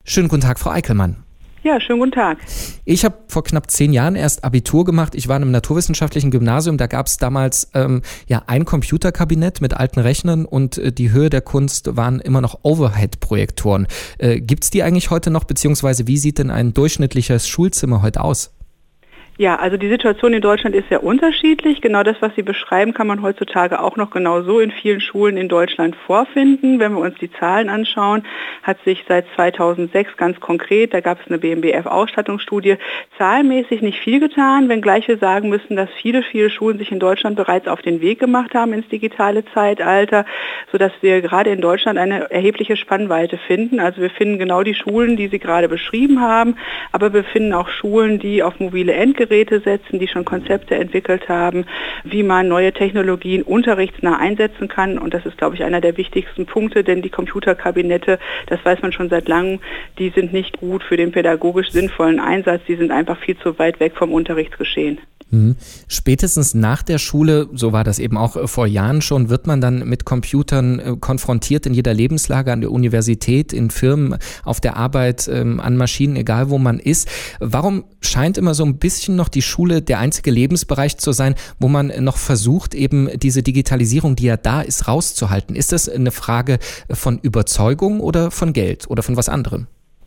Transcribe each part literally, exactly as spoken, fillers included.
Schönen guten Tag, Frau Eickelmann. Ja, schönen guten Tag. Ich habe vor knapp zehn Jahren erst Abitur gemacht. Ich war in einem naturwissenschaftlichen Gymnasium. Da gab es damals ähm, ja ein Computerkabinett mit alten Rechnern und äh, die Höhe der Kunst waren immer noch Overhead-Projektoren. Äh, Gibt es die eigentlich heute noch, beziehungsweise wie sieht denn ein durchschnittliches Schulzimmer heute aus? Ja, also die Situation in Deutschland ist sehr unterschiedlich. Genau das, was Sie beschreiben, kann man heutzutage auch noch genau so in vielen Schulen in Deutschland vorfinden. Wenn wir uns die Zahlen anschauen, hat sich seit zweitausendsechs ganz konkret, da gab es eine B M B F-Ausstattungsstudie, zahlenmäßig nicht viel getan, wenngleich wir sagen müssen, dass viele, viele Schulen sich in Deutschland bereits auf den Weg gemacht haben ins digitale Zeitalter, sodass wir gerade in Deutschland eine erhebliche Spannweite finden. Also wir finden genau die Schulen, die Sie gerade beschrieben haben, aber wir finden auch Schulen, die auf mobile Endgeräte setzen, die schon Konzepte entwickelt haben, wie man neue Technologien unterrichtsnah einsetzen kann. Und das ist, glaube ich, einer der wichtigsten Punkte, denn die Computerkabinette, das weiß man schon seit langem, die sind nicht gut für den pädagogisch sinnvollen Einsatz. Die sind einfach viel zu weit weg vom Unterrichtsgeschehen. Mhm. Spätestens nach der Schule, so war das eben auch vor Jahren schon, wird man dann mit Computern äh, konfrontiert in jeder Lebenslage, an der Universität, in Firmen, auf der Arbeit, ähm, an Maschinen, egal wo man ist. Warum scheint immer so ein bisschen noch die Schule der einzige Lebensbereich zu sein, wo man noch versucht, eben diese Digitalisierung, die ja da ist, rauszuhalten? Ist das eine Frage von Überzeugung oder von Geld oder von was anderem?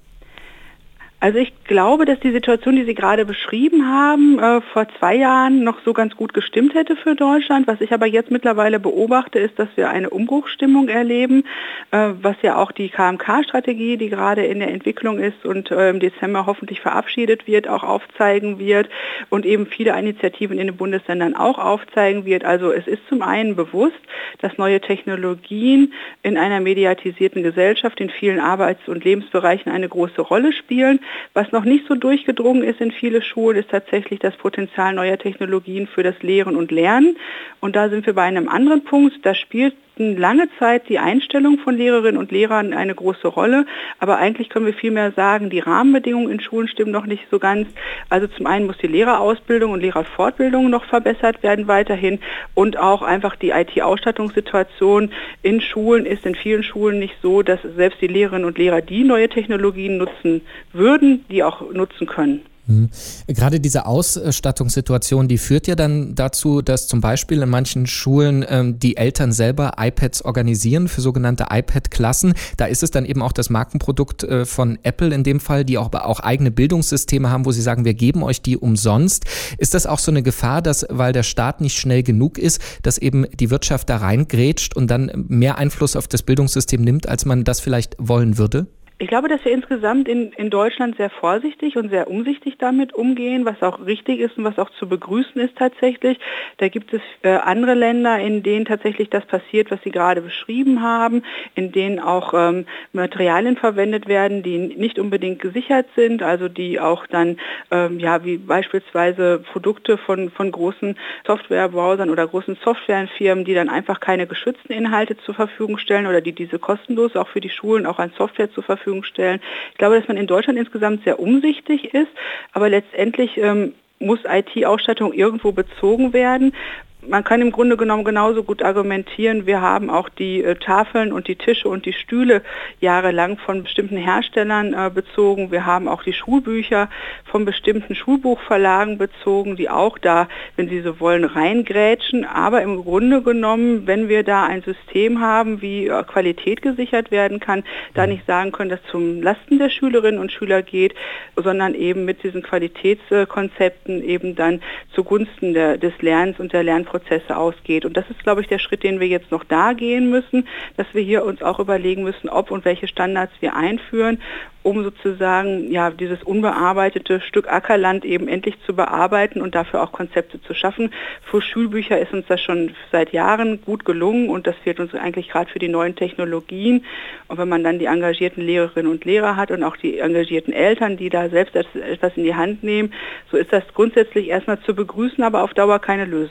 Also ich glaube, dass die Situation, die Sie gerade beschrieben haben, äh, vor zwei Jahren noch so ganz gut gestimmt hätte für Deutschland. Was ich aber jetzt mittlerweile beobachte, ist, dass wir eine Umbruchsstimmung erleben, äh, was ja auch die K M K-Strategie, die gerade in der Entwicklung ist und äh, im Dezember hoffentlich verabschiedet wird, auch aufzeigen wird und eben viele Initiativen in den Bundesländern auch aufzeigen wird. Also es ist zum einen bewusst, dass neue Technologien in einer mediatisierten Gesellschaft in vielen Arbeits- und Lebensbereichen eine große Rolle spielen. Was noch nicht so durchgedrungen ist in viele Schulen, ist tatsächlich das Potenzial neuer Technologien für das Lehren und Lernen. Und da sind wir bei einem anderen Punkt. Da spielt lange Zeit die Einstellung von Lehrerinnen und Lehrern eine große Rolle. Aber eigentlich können wir vielmehr sagen, die Rahmenbedingungen in Schulen stimmen noch nicht so ganz. Also zum einen muss die Lehrerausbildung und Lehrerfortbildung noch verbessert werden weiterhin. Und auch einfach die I T-Ausstattungssituation in Schulen ist in vielen Schulen nicht so, dass selbst die Lehrerinnen und Lehrer, die neue Technologien nutzen würden, die auch nutzen können. Mhm. Gerade diese Ausstattungssituation, die führt ja dann dazu, dass zum Beispiel in manchen Schulen ähm, die Eltern selber iPads organisieren für sogenannte iPad-Klassen. Da ist es dann eben auch das Markenprodukt äh, von Apple in dem Fall, die auch, auch eigene Bildungssysteme haben, wo sie sagen, wir geben euch die umsonst. Ist das auch so eine Gefahr, dass, weil der Staat nicht schnell genug ist, dass eben die Wirtschaft da reingrätscht und dann mehr Einfluss auf das Bildungssystem nimmt, als man das vielleicht wollen würde? Ich glaube, dass wir insgesamt in, in Deutschland sehr vorsichtig und sehr umsichtig damit umgehen, was auch richtig ist und was auch zu begrüßen ist tatsächlich. Da gibt es äh, andere Länder, in denen tatsächlich das passiert, was Sie gerade beschrieben haben, in denen auch ähm, Materialien verwendet werden, die nicht unbedingt gesichert sind, also die auch dann, ähm, ja, wie beispielsweise Produkte von, von großen Softwarebrowsern oder großen Softwarefirmen, die dann einfach keine geschützten Inhalte zur Verfügung stellen oder die diese kostenlos auch für die Schulen auch an Software zur Verfügung stellen. Ich glaube, dass man in Deutschland insgesamt sehr umsichtig ist, aber letztendlich ähm, muss I T-Ausstattung irgendwo bezogen werden. Man kann im Grunde genommen genauso gut argumentieren, wir haben auch die äh, Tafeln und die Tische und die Stühle jahrelang von bestimmten Herstellern äh, bezogen. Wir haben auch die Schulbücher von bestimmten Schulbuchverlagen bezogen, die auch da, wenn sie so wollen, reingrätschen. Aber im Grunde genommen, wenn wir da ein System haben, wie äh, Qualität gesichert werden kann, da nicht sagen können, dass zum Lasten der Schülerinnen und Schüler geht, sondern eben mit diesen Qualitätskonzepten eben dann zugunsten der, des Lernens und der Lernprozesse Prozesse ausgeht. Und das ist, glaube ich, der Schritt, den wir jetzt noch da gehen müssen, dass wir hier uns auch überlegen müssen, ob und welche Standards wir einführen, um sozusagen ja dieses unbearbeitete Stück Ackerland eben endlich zu bearbeiten und dafür auch Konzepte zu schaffen. Für Schulbücher ist uns das schon seit Jahren gut gelungen und das fehlt uns eigentlich gerade für die neuen Technologien. Und wenn man dann die engagierten Lehrerinnen und Lehrer hat und auch die engagierten Eltern, die da selbst etwas in die Hand nehmen, so ist das grundsätzlich erstmal zu begrüßen, aber auf Dauer keine Lösung.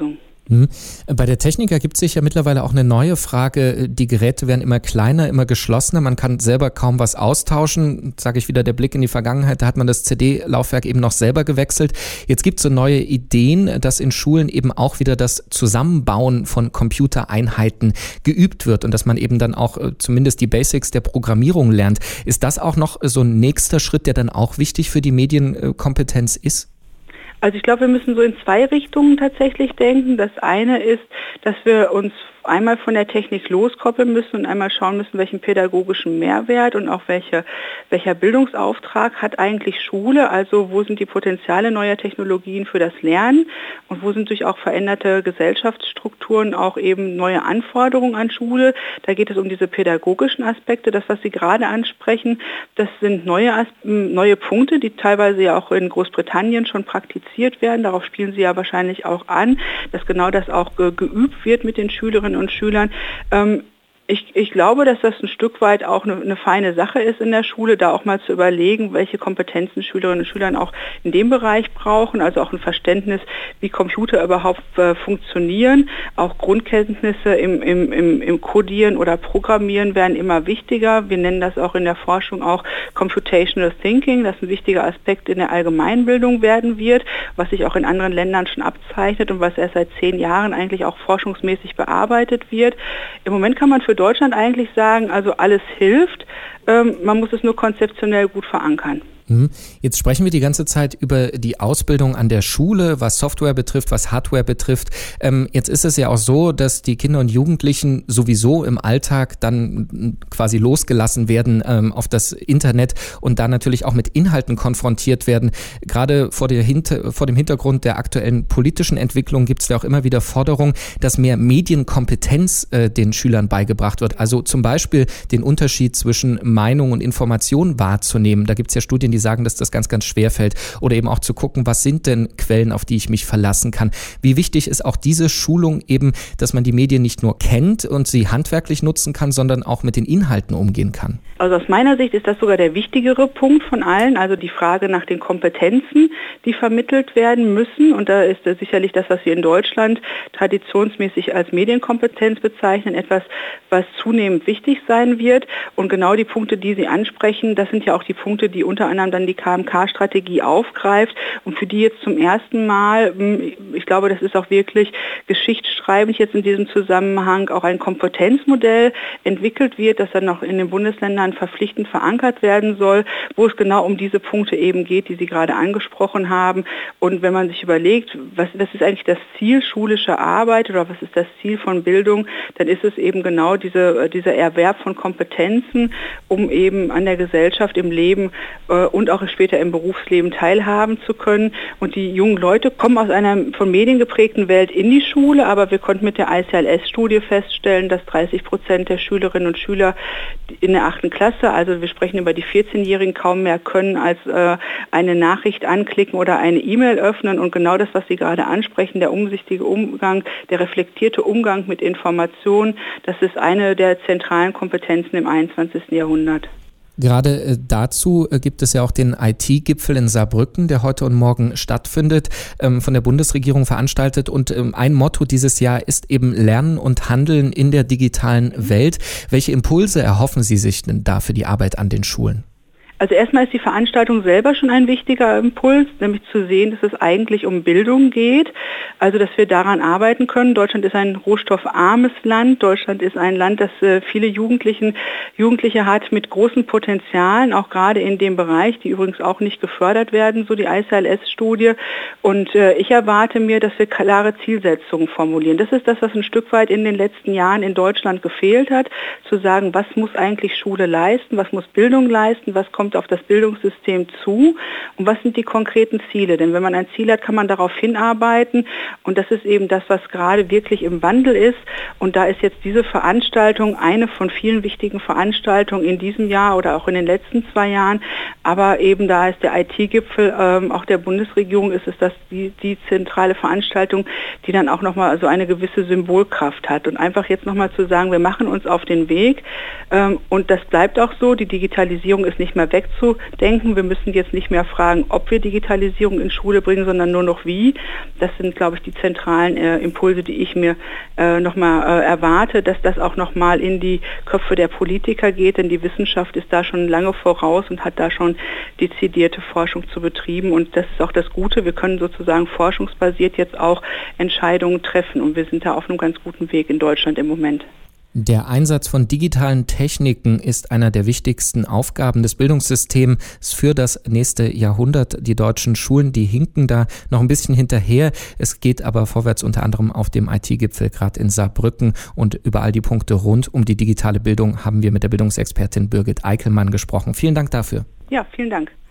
Bei der Technik ergibt sich ja mittlerweile auch eine neue Frage. Die Geräte werden immer kleiner, immer geschlossener. Man kann selber kaum was austauschen. Sage ich wieder, der Blick in die Vergangenheit, da hat man das C D-Laufwerk eben noch selber gewechselt. Jetzt gibt es so neue Ideen, dass in Schulen eben auch wieder das Zusammenbauen von Computereinheiten geübt wird und dass man eben dann auch zumindest die Basics der Programmierung lernt. Ist das auch noch so ein nächster Schritt, der dann auch wichtig für die Medienkompetenz ist? Also ich glaube, wir müssen so in zwei Richtungen tatsächlich denken. Das eine ist, dass wir uns einmal von der Technik loskoppeln müssen und einmal schauen müssen, welchen pädagogischen Mehrwert und auch welche, welcher Bildungsauftrag hat eigentlich Schule, also wo sind die Potenziale neuer Technologien für das Lernen und wo sind durch auch veränderte Gesellschaftsstrukturen auch eben neue Anforderungen an Schule. Da geht es um diese pädagogischen Aspekte, das, was Sie gerade ansprechen, das sind neue, neue Punkte, die teilweise ja auch in Großbritannien schon praktiziert werden. Darauf spielen Sie ja wahrscheinlich auch an, dass genau das auch ge- geübt wird mit den Schülerinnen und Schülern. Ähm, Ich, ich glaube, dass das ein Stück weit auch eine, eine feine Sache ist in der Schule, da auch mal zu überlegen, welche Kompetenzen Schülerinnen und Schüler auch in dem Bereich brauchen, also auch ein Verständnis, wie Computer überhaupt äh, funktionieren. Auch Grundkenntnisse im, im, im, im Codieren oder Programmieren werden immer wichtiger. Wir nennen das auch in der Forschung auch Computational Thinking, das ein wichtiger Aspekt in der Allgemeinbildung werden wird, was sich auch in anderen Ländern schon abzeichnet und was erst seit zehn Jahren eigentlich auch forschungsmäßig bearbeitet wird. Im Moment kann man für Deutschland eigentlich sagen, also alles hilft, ähm, man muss es nur konzeptionell gut verankern. Jetzt sprechen wir die ganze Zeit über die Ausbildung an der Schule, was Software betrifft, was Hardware betrifft. Ähm, jetzt ist es ja auch so, dass die Kinder und Jugendlichen sowieso im Alltag dann quasi losgelassen werden ähm, auf das Internet und da natürlich auch mit Inhalten konfrontiert werden. Gerade vor, der Hinter- vor dem Hintergrund der aktuellen politischen Entwicklung gibt es ja auch immer wieder Forderungen, dass mehr Medienkompetenz äh, den Schülern beigebracht wird. Also zum Beispiel den Unterschied zwischen Meinung und Information wahrzunehmen. Da gibt es ja Studien, die sagen, dass das ganz, ganz schwer fällt. Oder eben auch zu gucken, was sind denn Quellen, auf die ich mich verlassen kann. Wie wichtig ist auch diese Schulung eben, dass man die Medien nicht nur kennt und sie handwerklich nutzen kann, sondern auch mit den Inhalten umgehen kann? Also aus meiner Sicht ist das sogar der wichtigere Punkt von allen, also die Frage nach den Kompetenzen, die vermittelt werden müssen. Und da ist sicherlich das, was wir in Deutschland traditionsmäßig als Medienkompetenz bezeichnen, etwas, was zunehmend wichtig sein wird. Und genau die Punkte, die Sie ansprechen, das sind ja auch die Punkte, die unter anderem dann die K M K-Strategie aufgreift und für die jetzt zum ersten Mal, ich glaube, das ist auch wirklich geschichtsschreibend jetzt in diesem Zusammenhang, auch ein Kompetenzmodell entwickelt wird, das dann noch in den Bundesländern verpflichtend verankert werden soll, wo es genau um diese Punkte eben geht, die Sie gerade angesprochen haben. Und wenn man sich überlegt, was, was ist eigentlich das Ziel schulischer Arbeit oder was ist das Ziel von Bildung, dann ist es eben genau diese, dieser Erwerb von Kompetenzen, um eben an der Gesellschaft im Leben äh, und auch später im Berufsleben teilhaben zu können. Und die jungen Leute kommen aus einer von Medien geprägten Welt in die Schule, aber wir konnten mit der I C L S-Studie feststellen, dass dreißig Prozent der Schülerinnen und Schüler in der achten Klasse, also wir sprechen über die vierzehnjährigen, kaum mehr können als äh, eine Nachricht anklicken oder eine E-Mail öffnen. Und genau das, was Sie gerade ansprechen, der umsichtige Umgang, der reflektierte Umgang mit Informationen, das ist eine der zentralen Kompetenzen im einundzwanzigsten Jahrhundert. Gerade äh, dazu äh, gibt es ja auch den I T-Gipfel in Saarbrücken, der heute und morgen stattfindet, ähm, von der Bundesregierung veranstaltet. Und ähm, ein Motto dieses Jahr ist eben Lernen und Handeln in der digitalen Welt. Welche Impulse erhoffen Sie sich denn da für die Arbeit an den Schulen? Also erstmal ist die Veranstaltung selber schon ein wichtiger Impuls, nämlich zu sehen, dass es eigentlich um Bildung geht, also dass wir daran arbeiten können. Deutschland ist ein rohstoffarmes Land, Deutschland ist ein Land, das äh, viele Jugendlichen, Jugendliche hat mit großen Potenzialen, auch gerade in dem Bereich, die übrigens auch nicht gefördert werden, so die I C L S-Studie. Und äh, ich erwarte mir, dass wir klare Zielsetzungen formulieren. Das ist das, was ein Stück weit in den letzten Jahren in Deutschland gefehlt hat, zu sagen, was muss eigentlich Schule leisten, was muss Bildung leisten, was kommt auf das Bildungssystem zu und was sind die konkreten Ziele? Denn wenn man ein Ziel hat, kann man darauf hinarbeiten und das ist eben das, was gerade wirklich im Wandel ist und da ist jetzt diese Veranstaltung eine von vielen wichtigen Veranstaltungen in diesem Jahr oder auch in den letzten zwei Jahren, aber eben da ist der I T-Gipfel ähm, auch der Bundesregierung ist es das die, die zentrale Veranstaltung, die dann auch nochmal so eine gewisse Symbolkraft hat und einfach jetzt nochmal zu sagen, wir machen uns auf den Weg ähm, und das bleibt auch so, die Digitalisierung ist nicht mehr weg wegzudenken. Wir müssen jetzt nicht mehr fragen, ob wir Digitalisierung in Schule bringen, sondern nur noch wie. Das sind, glaube ich, die zentralen äh, Impulse, die ich mir äh, nochmal äh, erwarte, dass das auch nochmal in die Köpfe der Politiker geht, denn die Wissenschaft ist da schon lange voraus und hat da schon dezidierte Forschung zu betrieben. Und das ist auch das Gute. Wir können sozusagen forschungsbasiert jetzt auch Entscheidungen treffen. Und wir sind da auf einem ganz guten Weg in Deutschland im Moment. Der Einsatz von digitalen Techniken ist einer der wichtigsten Aufgaben des Bildungssystems für das nächste Jahrhundert. Die deutschen Schulen, die hinken da noch ein bisschen hinterher. Es geht aber vorwärts, unter anderem auf dem I T-Gipfel gerade in Saarbrücken. Und über all die Punkte rund um die digitale Bildung haben wir mit der Bildungsexpertin Birgit Eickelmann gesprochen. Vielen Dank dafür. Ja, vielen Dank.